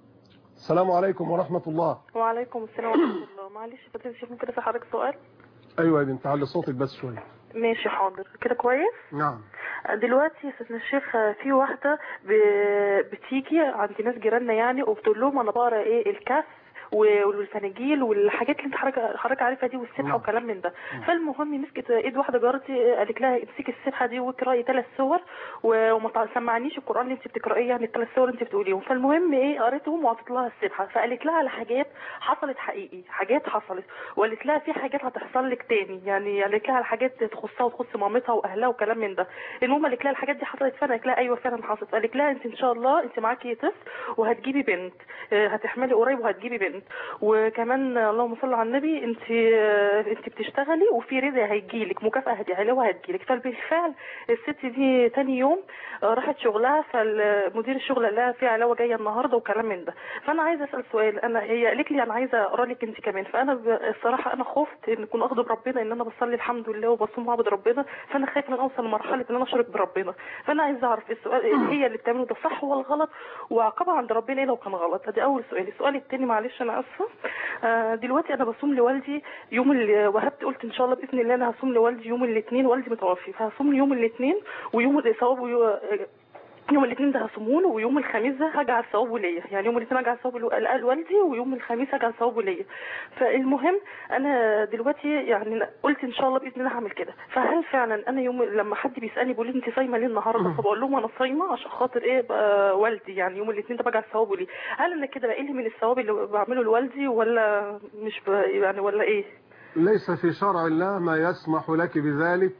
السلام عليكم ورحمه الله. وعليكم السلام ورحمه الله. معلش فضيلة الشيخ ممكن اسال حضرتك سؤال؟ ايوه يا بنت علي صوتك بس شويه. ماشي حاضر كده كويس. نعم. دلوقتي يا سيدنا الشيخ في واحده بتيجي عند ناس جيراننا يعني وبتقول لهم انا بقرا ايه الكهف والفناجيل والحاجات اللي انت حضرتك عارفها دي والسبحه وكلام من ده. فالمهم مسكت ايد واحده جارتي قالت لها امسكي السبحه دي واقراي ثلاث سور وما تسمعنيش القران اللي انت بتقرايه يعني الثلاث سور اللي انت بتقوليهم. فالمهم ايه قريتهم وعطيت لها السبحه فقالت لها على حاجات حصلت حقيقي حاجات حصلت وقالت لها في حاجات هتحصل لك تاني يعني قالت لها على حاجات تخصها وتخص مامتها واهلها وكلام من ده. المهم قالت لها الحاجات دي حصلت فعلا. قالت لها ايوه فعلا حصلت. قالت لها انت ان شاء الله انت معاكي طفل وهتجيبي بنت هتحملي قريب وهتجيبي بنت وكمان اللهم صل على النبي انت انت بتشتغلي وفي رزق هيجيلك مكافاه هتعلوها هتجيلك. فبالفعل الست دي تاني يوم راحت شغلها فالمدير الشغل قال لها في علاوه جايه النهارده وكلام من ده. فانا عايزه اسال سؤال انا هي قالت لي انا عايزه اقرا لك انت كمان. فانا الصراحه انا خفت ان اكون اغضب ربنا ان انا بصلي الحمد لله وبصوم واعبد ربنا فانا خايفه ان اوصل لمرحله ان انا اشرك بربنا. فانا عايزه اعرف السؤال هي اللي بتعمله ده صح ولا غلط وعقابها عند ربنا ايه لو كان غلط. ادي اول سؤال. السؤال الثاني معلش انا اسفه آه دلوقتي انا بصوم لوالدي يوم اللي وهبت قلت ان شاء الله باذن الله انا هصوم لوالدي يوم الاثنين والدي متوفي فهصوم يوم الاثنين ويوم الثواب يوم الاثنين ده هصومه له ويوم الخميس ده هجعل ثوابه ليا يعني يوم الاثنين هجعل ثوابه لوالدي ويوم الخميس هجعل ثوابه ليا. فالمهم انا دلوقتي يعني قلت ان شاء الله باذن الله هعمل كده. فهل فعلا انا يوم لما حد بيسالني بيقول لي انت صايمه ليه النهارده فبقول لهم انا صايمه عشان خاطر ايه والدي يعني يوم الاثنين ده بجعل ثوابه ليه. هل انا كده بقل من الثواب اللي بعمله لوالدي ولا مش يعني ولا ايه؟ ليس في شرع الله ما يسمح لك بذلك.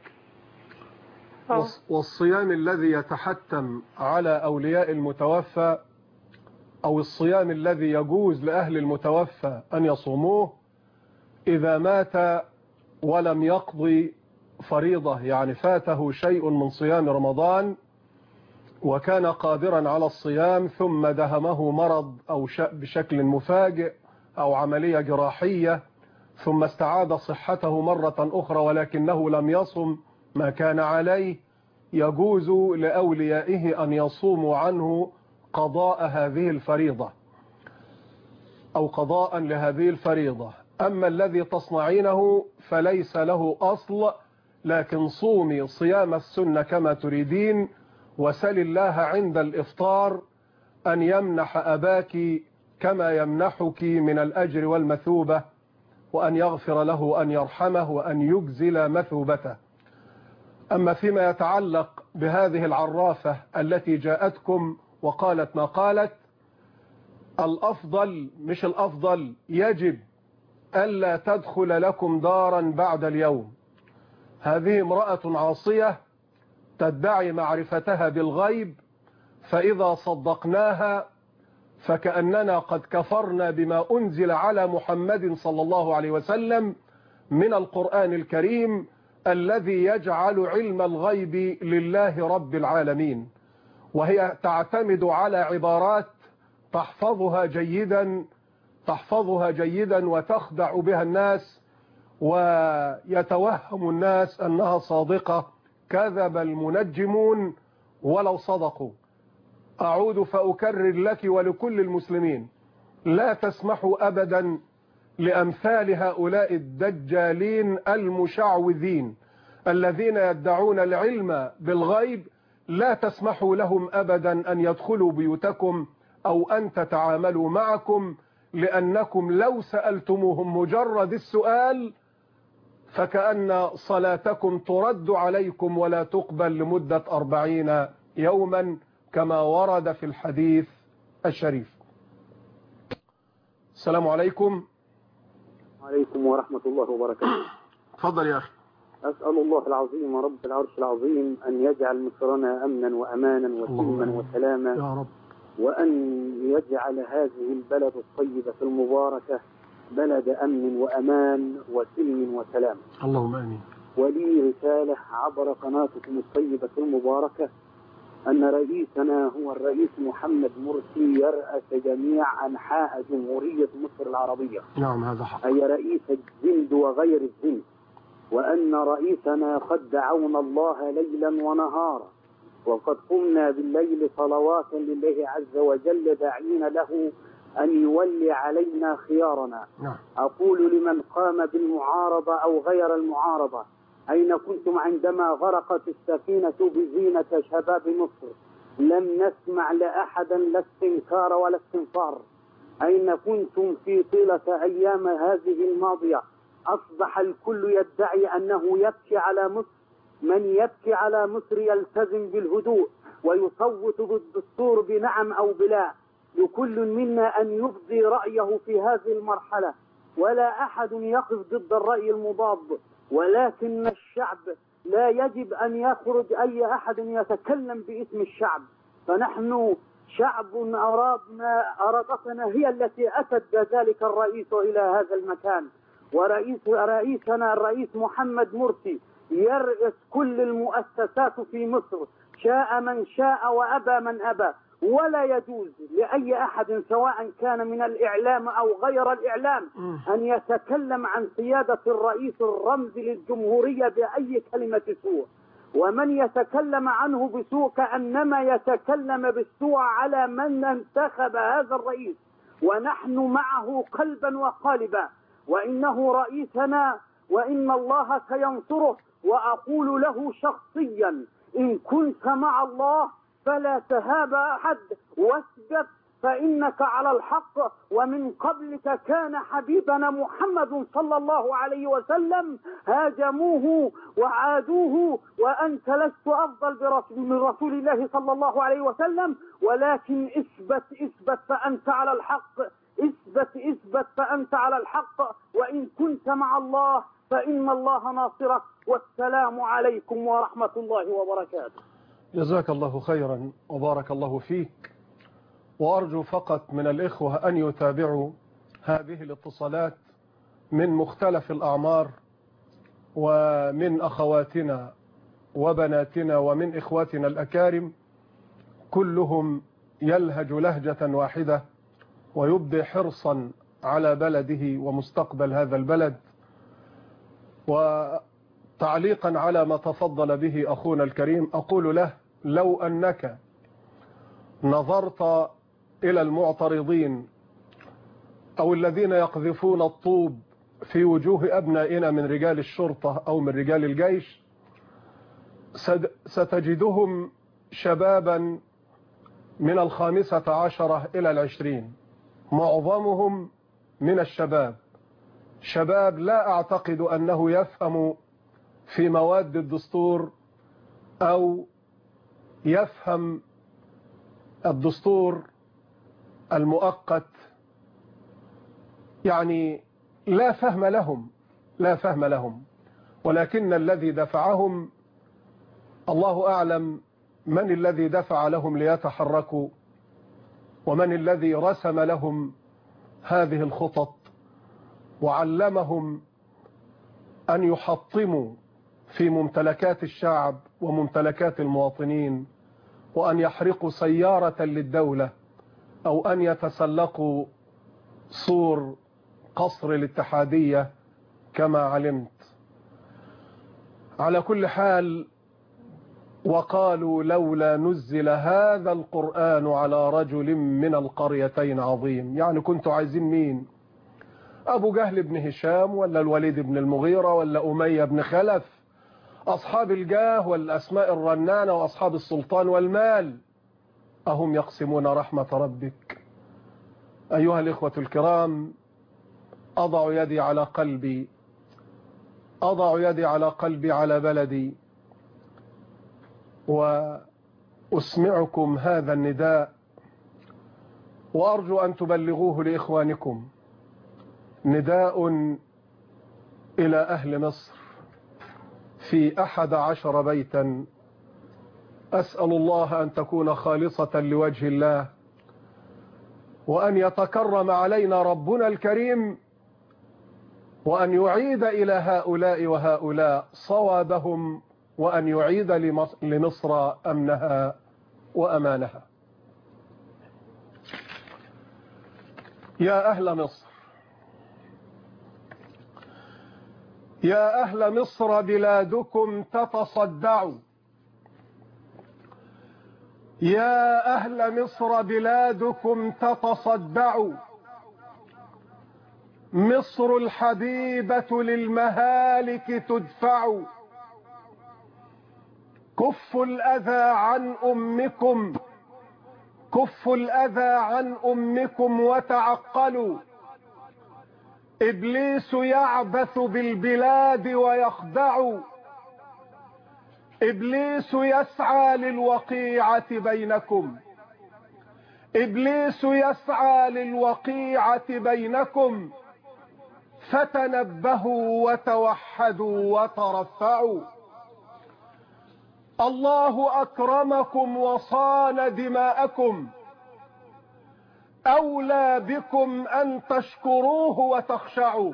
والصيام الذي يتحتم على أولياء المتوفى أو الصيام الذي يجوز لأهل المتوفى أن يصوموه إذا مات ولم يقضي فريضة يعني فاته شيء من صيام رمضان وكان قادرا على الصيام ثم دهمه مرض أو بشكل مفاجئ أو عملية جراحية ثم استعاد صحته مرة أخرى ولكنه لم يصم ما كان عليه يجوز لأوليائه أن يصوموا عنه قضاء هذه الفريضة أو قضاء لهذه الفريضة. أما الذي تصنعينه فليس له أصل لكن صومي صيام السنة كما تريدين وسل الله عند الإفطار أن يمنح أباك كما يمنحك من الأجر والمثوبة وأن يغفر له أن يرحمه وأن يجزل مثوبته. أما فيما يتعلق بهذه العرافة التي جاءتكم وقالت ما قالت الأفضل مش الأفضل يجب ألا تدخل لكم دارا بعد اليوم. هذه امرأة عاصية تدعي معرفتها بالغيب فإذا صدقناها فكأننا قد كفرنا بما أنزل على محمد صلى الله عليه وسلم من القرآن الكريم الذي يجعل علم الغيب لله رب العالمين. وهي تعتمد على عبارات تحفظها جيدا تحفظها جيدا وتخدع بها الناس ويتوهم الناس أنها صادقة. كذب المنجمون ولو صدقوا. أعود فأكرر لك ولكل المسلمين لا تسمحوا أبدا لأمثال هؤلاء الدجالين المشعوذين الذين يدعون العلم بالغيب. لا تسمحوا لهم أبدا أن يدخلوا بيوتكم أو أن تتعاملوا معكم لأنكم لو سألتموهم مجرد السؤال فكأن صلاتكم ترد عليكم ولا تقبل لمدة أربعين يوما كما ورد في الحديث الشريف. السلام عليكم. عليكم ورحمة الله وبركاته. تفضل يا أخي. أسأل الله العظيم رب العرش العظيم أن يجعل مصرنا أمنا وأمانا وسلما وسلاما يا رب، وأن يجعل هذه البلد الطيبة المباركة بلد أمن وأمان وسلم وسلام. اللهم آمين. ولي رسالة عبر قناتكم الطيبة المباركة أن رئيسنا هو الرئيس محمد مرسي يرأس جميع أنحاء جمهورية مصر العربية. نعم هذا حق. أي رئيس الزند وغير الزند، وأن رئيسنا قد دعونا الله ليلا ونهارا وقد قمنا بالليل صلوات لله عز وجل داعين له أن يولي علينا خيارنا. نعم. أقول لمن قام بالمعارضة أو غير المعارضة: أين كنتم عندما غرقت السفينة بزينة شباب مصر؟ لم نسمع لأحد لا استنكار ولا استنفار. أين كنتم في طيلة أيام هذه الماضية؟ أصبح الكل يدعي أنه يبكي على مصر. من يبكي على مصر يلتزم بالهدوء ويصوت بالدستور بنعم أو بلا. لكل منا أن يبدي رأيه في هذه المرحلة، ولا أحد يقف ضد الرأي المضاد، ولكن الشعب لا يجب أن يخرج أي أحد يتكلم باسم الشعب. فنحن شعب أرادنا أرادتنا هي التي أتت بذلك الرئيس إلى هذا المكان، ورئيس رئيسنا الرئيس محمد مرسي يرئيس كل المؤسسات في مصر، شاء من شاء وأبى من أبى. ولا يجوز لأي أحد سواء كان من الإعلام أو غير الإعلام أن يتكلم عن سيادة الرئيس الرمزي للجمهورية بأي كلمة سوء. ومن يتكلم عنه بسوء كأنما يتكلم بالسوء على من انتخب هذا الرئيس، ونحن معه قلبا وقالبا، وإنه رئيسنا وإن الله سينصره. وأقول له شخصيا: إن كنت مع الله فلا تهاب أحد واسجد، فإنك على الحق. ومن قبلك كان حبيبنا محمد صلى الله عليه وسلم هاجموه وعادوه، وأنت لست أفضل من رسول الله صلى الله عليه وسلم، ولكن اثبت اثبت فأنت على الحق، اثبت اثبت فأنت على الحق. وإن كنت مع الله فإن الله ناصرك. والسلام عليكم ورحمة الله وبركاته. جزاك الله خيرا وبارك الله فيك. وأرجو فقط من الإخوة أن يتابعوا هذه الاتصالات من مختلف الأعمار، ومن أخواتنا وبناتنا ومن إخواتنا الأكارم، كلهم يلهج لهجة واحدة ويبدي حرصا على بلده ومستقبل هذا البلد. وتعليقا على ما تفضل به أخونا الكريم، أقول له: لو أنك نظرت إلى المعترضين أو الذين يقذفون الطوب في وجوه أبنائنا من رجال الشرطة أو من رجال الجيش، ستجدهم شبابا من الخامسة عشرة إلى العشرين، معظمهم من الشباب، شباب لا أعتقد أنه يفهم في مواد الدستور أو يفهم الدستور المؤقت، يعني لا فهم لهم لا فهم لهم ولكن الذي دفعهم الله أعلم من الذي دفع لهم ليتحركوا، ومن الذي رسم لهم هذه الخطط وعلمهم أن يحطموا في ممتلكات الشعب وممتلكات المواطنين، وأن يحرقوا سيارة للدولة، أو أن يتسلقوا سور قصر الاتحادية كما علمت. على كل حال، وقالوا لولا نزل هذا القرآن على رجل من القريتين عظيم. يعني كنتوا عايزين مين؟ أبو جهل بن هشام ولا الوليد بن المغيرة ولا أمية بن خلف، أصحاب الجاه والأسماء الرنانة وأصحاب السلطان والمال، أهم يقسمون رحمة ربك؟ أيها الإخوة الكرام، أضع يدي على قلبي أضع يدي على قلبي على بلدي وأسمعكم هذا النداء، وأرجو أن تبلغوه لإخوانكم. نداء إلى أهل مصر في أحد عشر بيتا، أسأل الله أن تكون خالصة لوجه الله، وأن يتكرم علينا ربنا الكريم، وأن يعيد إلى هؤلاء وهؤلاء صوابهم، وأن يعيد لمصر أمنها وأمانها. يا أهل مصر، يا أهل مصر، بلادكم تتصدع، يا أهل مصر بلادكم تتصدعوا، مصر الحبيبة للمهالك تدفع. كفوا الأذى عن أمكم، كفوا الأذى عن أمكم وتعقلوا. إبليس يعبث بالبلاد ويخدع، إبليس يسعى للوقيعة بينكم، إبليس يسعى للوقيعة بينكم. فتنبهوا وتوحدوا وترفعوا. الله أكرمكم وصان دماءكم، أولى بكم أن تشكروه وتخشعوا.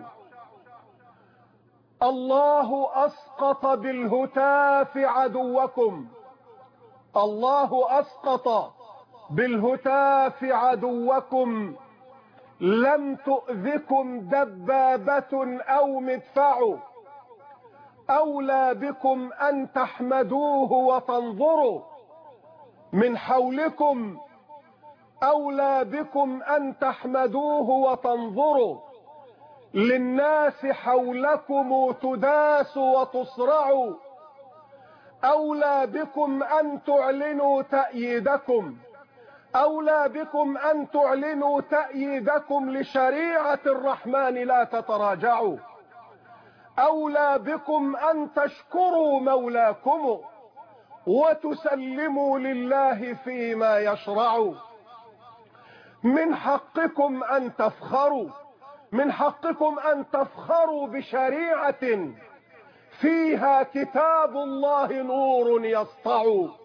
الله أسقط بالهتاف عدوكم، الله أسقط بالهتاف عدوكم. لم تؤذكم دبابة أو مدفع، أولى بكم أن تحمدوه وتنظروا من حولكم، أولى بكم أن تحمدوه وتنظروا. للناس حولكم تداس وتصرعوا، أولى بكم أن تعلنوا تأييدكم، أولى بكم أن تعلنوا تأييدكم لشريعة الرحمن لا تتراجعوا. أولى بكم أن تشكروا مولاكم وتسلموا لله فيما يشرع. من حقكم أن تفخروا، من حقكم أن تفخروا بشريعة فيها كتاب الله نور يسطع.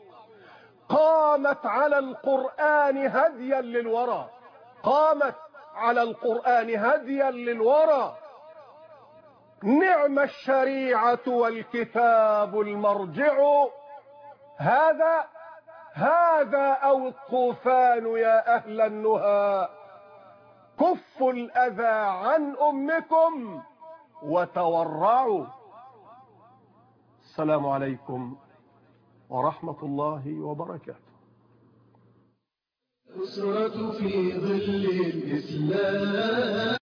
قامت على القرآن هديا للورى، قامت على القرآن هديا للورى. نعم الشريعة والكتاب المرجع. هذا هذا أو الطوفان يا أهل النهى. كفوا الأذى عن أمكم وتورعوا. السلام عليكم ورحمة الله وبركاته. أسرة في ظل الإسلام.